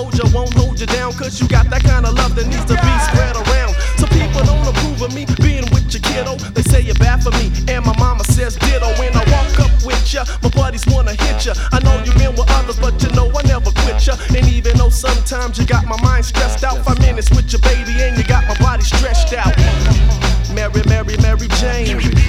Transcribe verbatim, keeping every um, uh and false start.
soldier won't hold you down, cause you got that kind of love that needs to be spread around. So people don't approve of me being with your kiddo. They say you're bad for me, and my mama says ditto. When I walk up with ya, my buddies wanna hit ya. I know you've been with others, but you know I never quit ya. And even though sometimes you got my mind stressed out, five minutes with your baby and you got my body stretched out. Mary, Mary, Mary Jane.